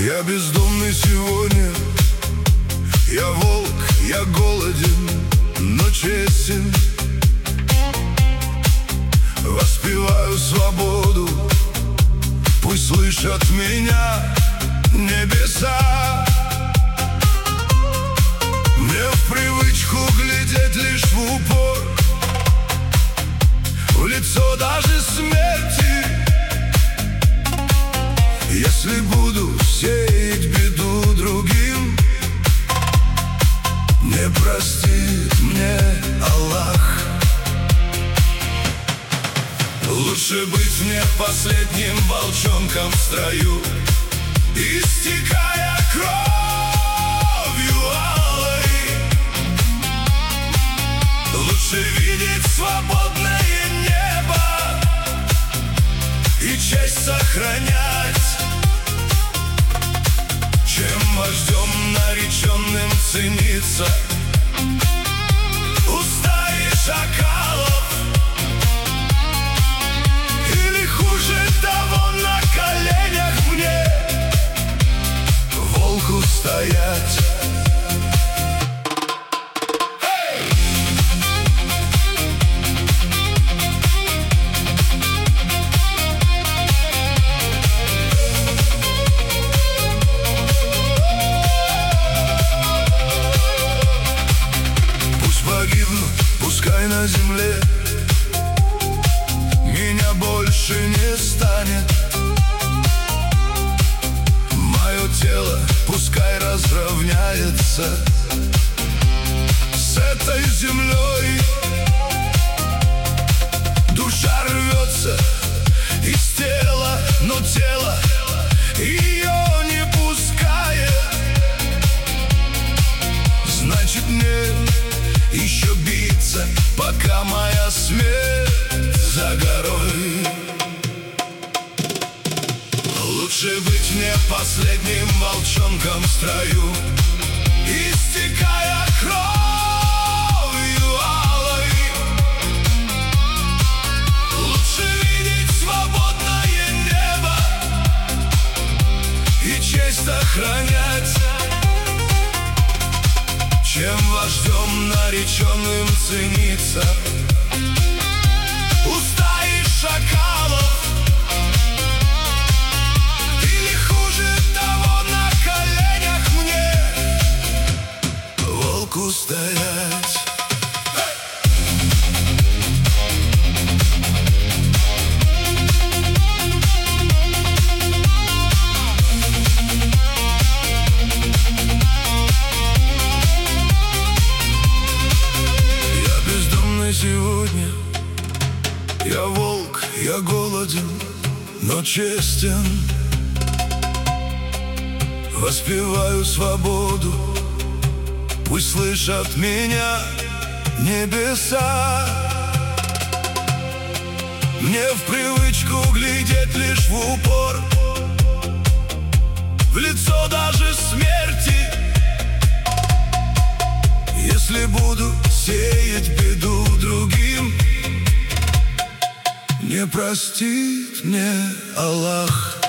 Я бездомный сегодня, я волк, я голоден, но честен. Воспеваю свободу, пусть слышат меня небеса. Мне в привычку глядеть лишь в упор, в лицо даже смерти. Если буду сеять беду другим, не простит мне Аллах. Лучше быть мне последним волчонком в строю, истекая кровью алой. Лучше видеть свободное небо и честь сохранять, чем вождем нареченным цениться устаи шакалов. Или хуже того, на коленях мне волку стоять. Пускай на земле меня больше не станет. Мое тело пускай разровняется с этой землей. Душа рвется из тела, но тело ее не пускает. Значит, мне еще биться, пока моя смерть за горой. Лучше быть мне последним волчонком в строю, истекая кровью алой. Лучше видеть свободное небо и честь охранять, чем вождем нареченным цениться устаи шакалов. Или хуже того, на коленях мне волку стоять. Сегодня я волк, я голоден, но честен. Воспеваю свободу, пусть слышат меня небеса. Мне в привычку глядеть лишь в упор, в лицо даже смерти. Если буду сеять беду другим, не простит мне Аллах.